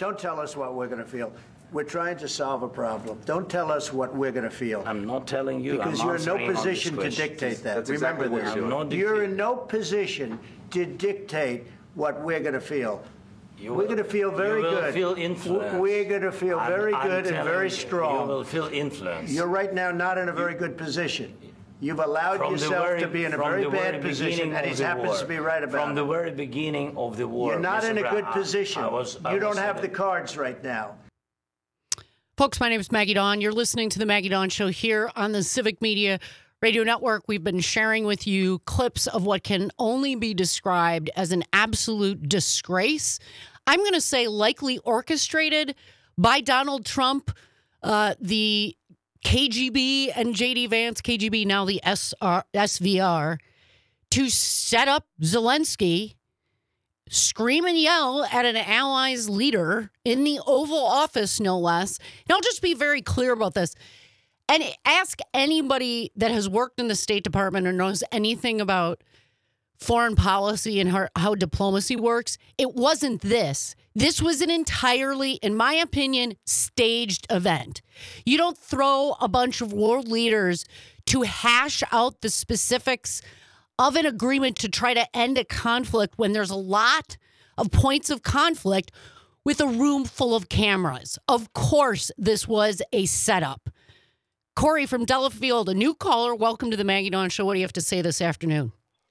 Don't tell us what we're going to feel. We're trying to solve a problem. Don't tell us what we're going to feel. I'm not telling you. Because you're in no position to dictate that. Remember this. You're in no position to dictate what we're going to feel. We're going to feel very good. You will feel influence. We're going to feel very good and very strong. You will feel influence. You're right now not in a very good position. You've allowed yourself to be in a very bad position, and he happens to be right about it. From the very beginning of the war. You're not in a good position. You don't have the cards right now. Folks, my name is Maggie Dawn. You're listening to the Maggie Dawn Show here on the Civic Media Radio Network. We've been sharing with you clips of what can only be described as an absolute disgrace. I'm going to say likely orchestrated by Donald Trump, the KGB and J.D. Vance, KGB, now the SVR, to set up Zelensky, scream and yell at an ally's leader in the Oval Office, no less. And I'll just be very clear about this. And ask anybody that has worked in the State Department or knows anything about foreign policy and how diplomacy works. It wasn't this. This was an entirely, in my opinion, staged event. You don't throw a bunch of world leaders to hash out the specifics of an agreement to try to end a conflict when there's a lot of points of conflict with a room full of cameras. Of course, this was a setup. Corey from Delafield, a new caller. Welcome to the Maggie Dawn Show. What do you have to say this afternoon?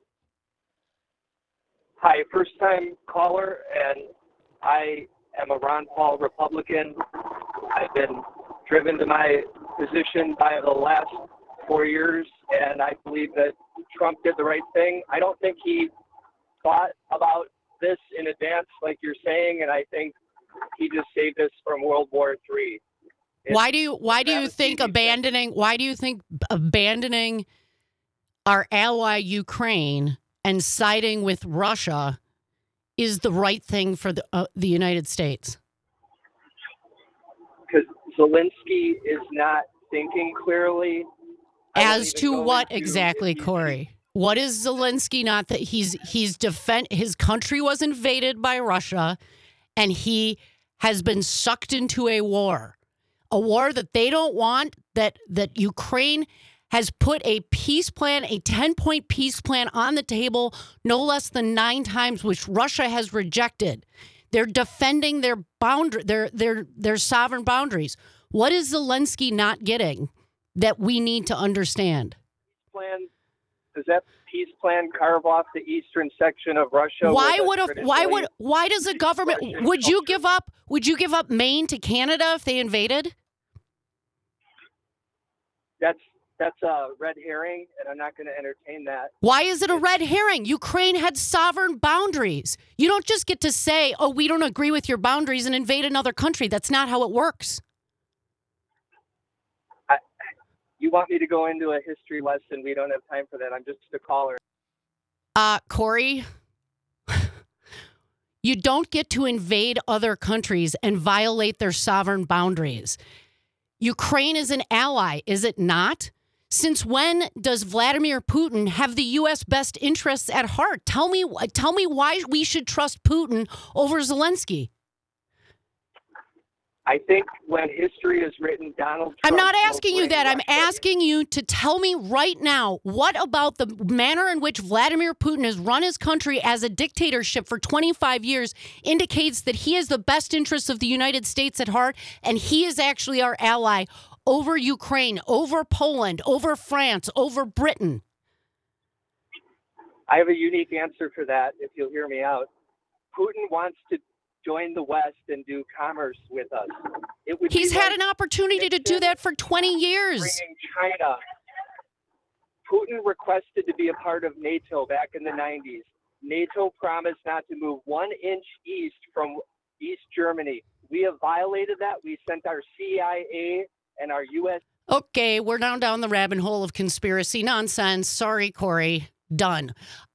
Hi, first-time caller, and I am a Ron Paul Republican. I've been driven to my position by the last 4 years, and I believe that Trump did the right thing. I don't think he thought about this in advance, like you're saying, and I think he just saved us from World War III. Why do you think abandoning our ally Ukraine and siding with Russia is the right thing for the United States? Because Zelensky is not thinking clearly. As to what exactly, Corey? What is Zelensky not that his country was invaded by Russia, and he has been sucked into a war that they don't want, that Ukraine has put a peace plan, a 10-point peace plan on the table no less than 9 times, which Russia has rejected. They're defending their sovereign boundaries. What is Zelensky not getting that we need to understand? Does that peace plan carve off the eastern section of Russia? Why does a government would you give up Maine to Canada if they invaded? That's a red herring, and I'm not going to entertain that. Why is it a red herring? Ukraine had sovereign boundaries. You don't just get to say, oh, we don't agree with your boundaries and invade another country. That's not how it works. You want me to go into a history lesson? We don't have time for that. I'm just a caller. Corey, you don't get to invade other countries and violate their sovereign boundaries. Ukraine is an ally, is it not? Since when does Vladimir Putin have the U.S. best interests at heart? Tell me why we should trust Putin over Zelensky. I think when history is written, Donald Trump... I'm not asking you that. I'm asking you to tell me right now, what about the manner in which Vladimir Putin has run his country as a dictatorship for 25 years indicates that he has the best interests of the United States at heart, and he is actually our ally over Ukraine, over Poland, over France, over Britain? I have a unique answer for that, if you'll hear me out. Putin wants to join the West and do commerce with us. He's had an opportunity to do that for 20 years. Bringing China. Putin requested to be a part of NATO back in the 90s. NATO promised not to move 1 inch east from East Germany. We have violated that. We sent our CIA and our U.S. Okay, we're down the rabbit hole of conspiracy nonsense. Sorry, Corey. Done.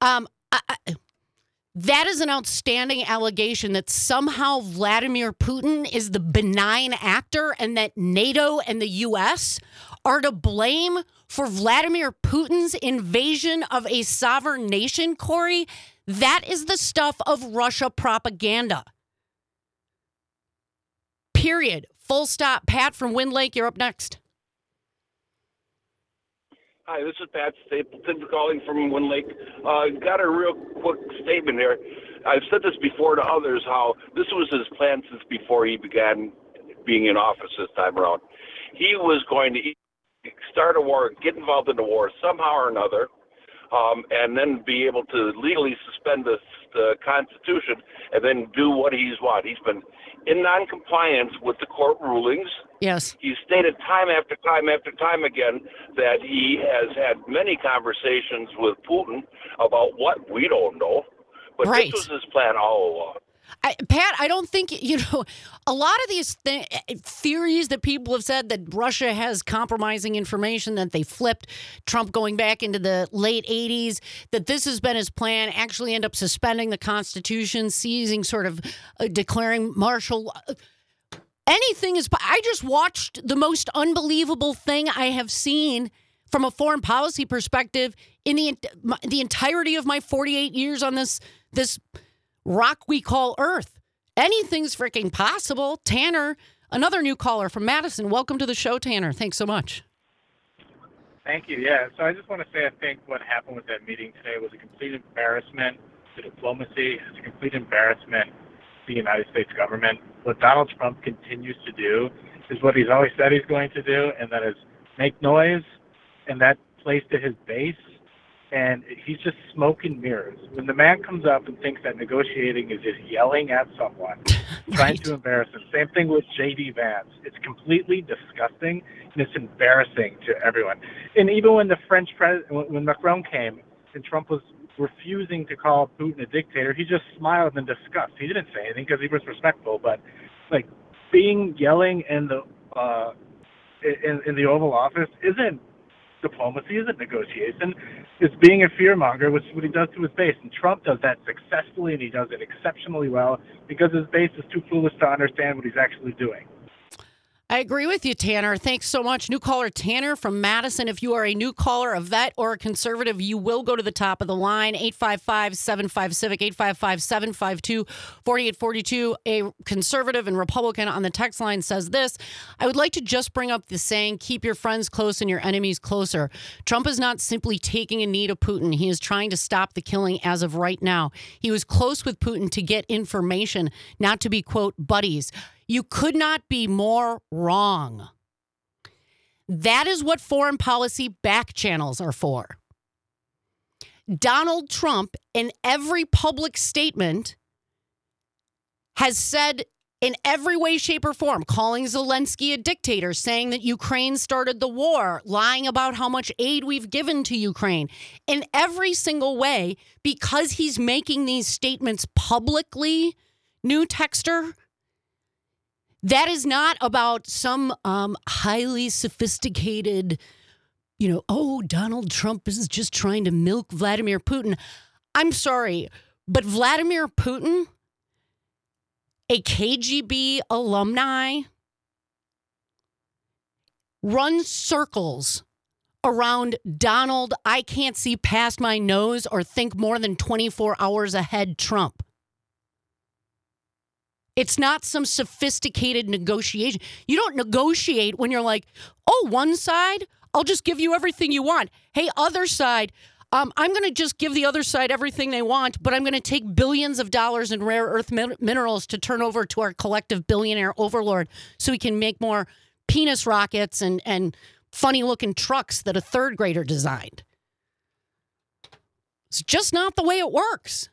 That is an outstanding allegation that somehow Vladimir Putin is the benign actor and that NATO and the U.S. are to blame for Vladimir Putin's invasion of a sovereign nation, Corey. That is the stuff of Russia propaganda. period. Full stop. Pat from Wind Lake, you're up next. Hi, this is Pat Stapleton calling from Wind Lake. Got a real quick statement here. I've said this before to others, how this was his plan since before he began being in office this time around. He was going to start a war, get involved in the war somehow or another, and then be able to legally suspend the Constitution and then do what he's wanted. He's been in non-compliance with the court rulings. Yes. He's stated time after time after time again that he has had many conversations with Putin about what we don't know. But right. This was his plan all along. Pat, I don't think, a lot of these theories that people have said that Russia has compromising information, that they flipped Trump going back into the late 80s, that this has been his plan, actually end up suspending the Constitution, seizing, sort of declaring martial. Anything is. I just watched the most unbelievable thing I have seen from a foreign policy perspective in the entirety of my 48 years on this rock we call Earth. Anything's freaking possible. Tanner, another new caller from Madison. Welcome to the show, Tanner. Thanks so much. Thank you. Yeah, so I just want to say I think what happened with that meeting today was a complete embarrassment to diplomacy. It's a complete embarrassment to the United States government. What Donald Trump continues to do is what he's always said he's going to do, and that is make noise, and that plays to his base. And he's just smoke and mirrors. When the man comes up and thinks that negotiating is just yelling at someone, trying to embarrass him. Same thing with J.D. Vance. It's completely disgusting, and it's embarrassing to everyone. And even when the French president, when Macron came, and Trump was refusing to call Putin a dictator, he just smiled in disgust. He didn't say anything because he was respectful. But like yelling in the Oval Office isn't diplomacy, isn't negotiation. It's being a fearmonger, which is what he does to his base. And Trump does that successfully, and he does it exceptionally well because his base is too foolish to understand what he's actually doing. I agree with you, Tanner. Thanks so much. New caller Tanner from Madison. If you are a new caller, a vet, or a conservative, you will go to the top of the line. 855-75-CIVIC, 855-752-4842. A conservative and Republican on the text line says this: I would like to just bring up the saying, keep your friends close and your enemies closer. Trump is not simply taking a knee to Putin. He is trying to stop the killing as of right now. He was close with Putin to get information, not to be, quote, buddies. You could not be more wrong. That is what foreign policy back channels are for. Donald Trump, in every public statement, has said in every way, shape, or form, calling Zelensky a dictator, saying that Ukraine started the war, lying about how much aid we've given to Ukraine. In every single way, because he's making these statements publicly, new texter, that is not about some highly sophisticated, Donald Trump is just trying to milk Vladimir Putin. I'm sorry, but Vladimir Putin, a KGB alumni, runs circles around Donald, I can't see past my nose or think more than 24 hours ahead Trump. It's not some sophisticated negotiation. You don't negotiate when you're like, oh, one side, I'll just give you everything you want. Hey, other side, I'm going to just give the other side everything they want, but I'm going to take billions of dollars in rare earth minerals to turn over to our collective billionaire overlord so we can make more penis rockets and funny-looking trucks that a third grader designed. It's just not the way it works.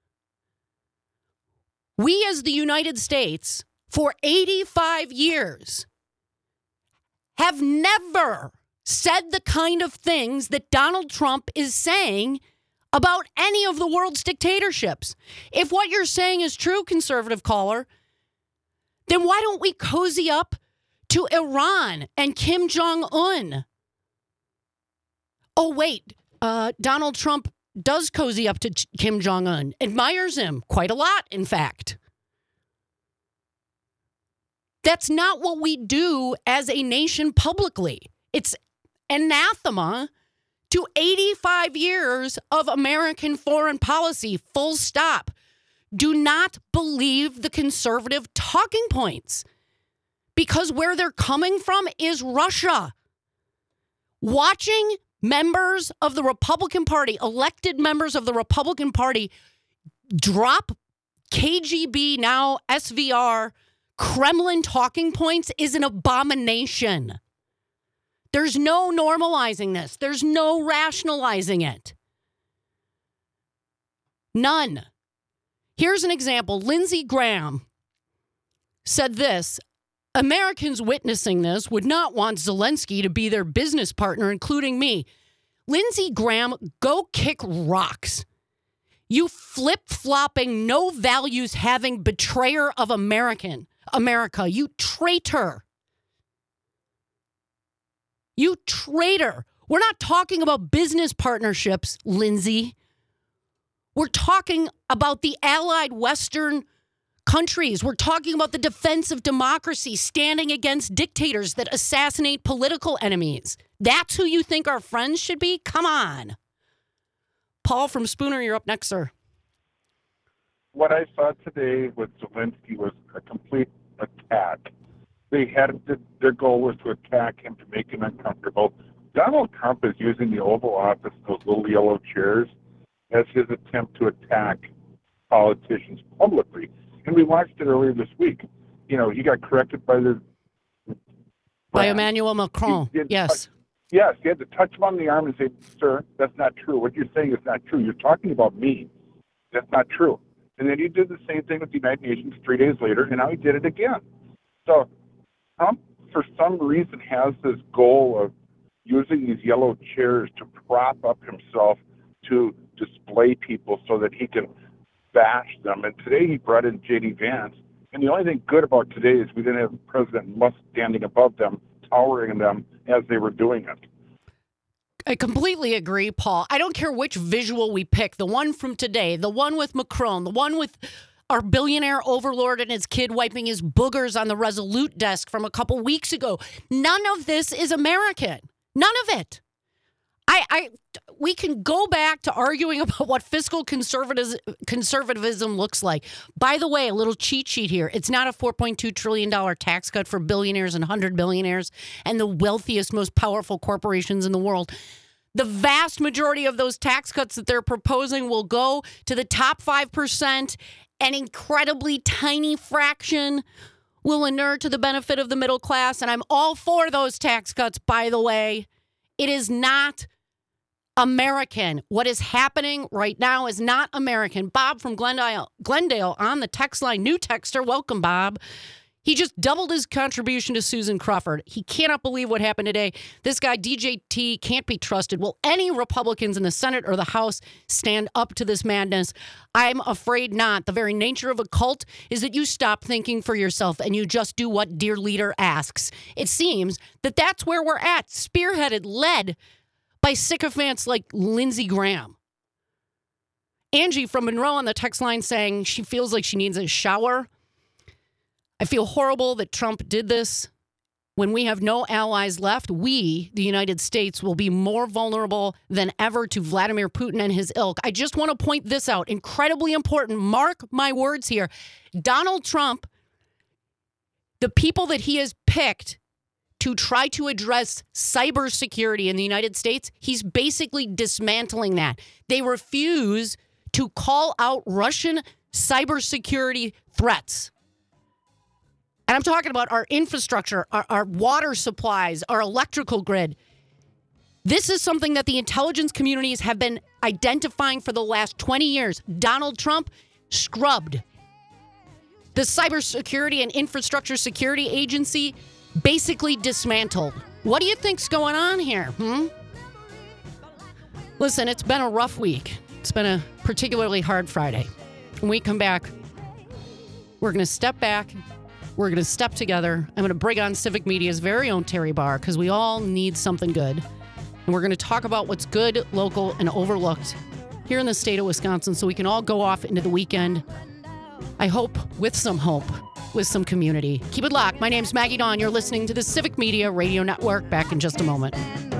We as the United States, for 85 years, have never said the kind of things that Donald Trump is saying about any of the world's dictatorships. If what you're saying is true, conservative caller, then why don't we cozy up to Iran and Kim Jong-un? Oh, wait, Donald Trump does cozy up to Kim Jong-un, admires him quite a lot, in fact. That's not what we do as a nation publicly. It's anathema to 85 years of American foreign policy, full stop. Do not believe the conservative talking points. because where they're coming from is Russia. Watching members of the Republican Party, elected members of the Republican Party, drop KGB, now SVR, Kremlin talking points is an abomination. There's no normalizing this. There's no rationalizing it. None. Here's an example. Lindsey Graham said this: Americans witnessing this would not want Zelensky to be their business partner, including me. Lindsey Graham, go kick rocks. You flip-flopping, no values having betrayer of America, you traitor. You traitor. We're not talking about business partnerships, Lindsey. We're talking about the allied Western countries. We're talking about the defense of democracy, standing against dictators that assassinate political enemies. That's who you think our friends should be? Come on. Paul from Spooner, you're up next, sir. What I saw today with Zelensky was a complete attack. Their goal was to attack him, to make him uncomfortable. Donald Trump is using the Oval Office, those little yellow chairs, as his attempt to attack politicians publicly. And we watched it earlier this week. You know, he got corrected by Emmanuel Macron. Yes. Yes, he had to touch him on the arm and say, sir, that's not true. What you're saying is not true. You're talking about me. That's not true. And then he did the same thing with the United Nations 3 days later, and now he did it again. So Trump, for some reason, has this goal of using these yellow chairs to prop up himself, to display people so that he can bash them. And today he brought in J.D. Vance. And the only thing good about today is we didn't have President Musk standing above them, towering them as they were doing it. I completely agree, Paul. I don't care which visual we pick, the one from today, the one with Macron, the one with our billionaire overlord and his kid wiping his boogers on the Resolute desk from a couple weeks ago. None of this is American. None of it. We can go back to arguing about what fiscal conservatism looks like. By the way, a little cheat sheet here. It's not a $4.2 trillion tax cut for billionaires and 100 billionaires and the wealthiest, most powerful corporations in the world. The vast majority of those tax cuts that they're proposing will go to the top 5%. An incredibly tiny fraction will inure to the benefit of the middle class. And I'm all for those tax cuts, by the way. It is not American. What is happening right now is not American. Bob from Glendale on the text line. New texter. Welcome, Bob. He just doubled his contribution to Susan Crawford. He cannot believe what happened today. This guy, DJT, can't be trusted. Will any Republicans in the Senate or the House stand up to this madness? I'm afraid not. The very nature of a cult is that you stop thinking for yourself and you just do what dear leader asks. It seems that that's where we're at, spearheaded, led by sycophants like Lindsey Graham. Angie from Monroe on the text line saying she feels like she needs a shower. I feel horrible that Trump did this. When we have no allies left, we, the United States, will be more vulnerable than ever to Vladimir Putin and his ilk. I just want to point this out. Incredibly important. Mark my words here. Donald Trump, the people that he has picked to try to address cybersecurity in the United States, he's basically dismantling that. They refuse to call out Russian cybersecurity threats. And I'm talking about our infrastructure, our water supplies, our electrical grid. This is something that the intelligence communities have been identifying for the last 20 years. Donald Trump scrubbed. The Cybersecurity and Infrastructure Security Agency basically dismantled. What do you think's going on here? Listen, it's been a rough week. It's been a particularly hard Friday. When we come back, we're going to step back. We're going to step together. I'm going to bring on Civic Media's very own Terry Barr because we all need something good. And we're going to talk about what's good, local, and overlooked here in the state of Wisconsin so we can all go off into the weekend. I hope with some hope, with some community. Keep it locked. My name's Maggie Dawn. You're listening to the Civic Media Radio Network. Back in just a moment.